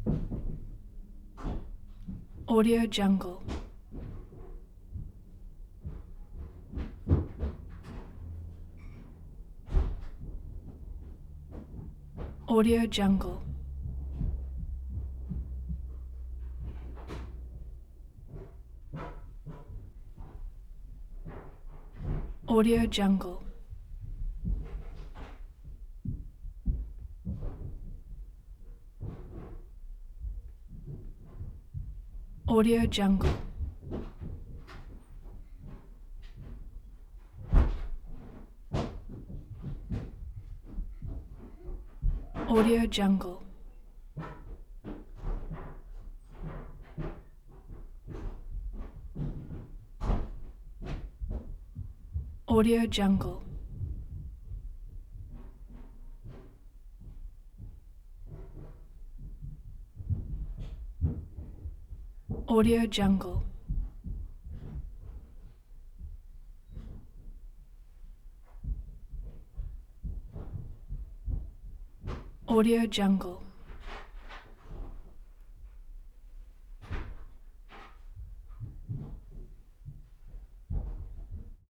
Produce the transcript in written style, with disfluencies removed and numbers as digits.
Audio Jungle. Audio Jungle. Audio Jungle. Audio Jungle. Audio Jungle. Audio Jungle. Audio Jungle. Audio Jungle.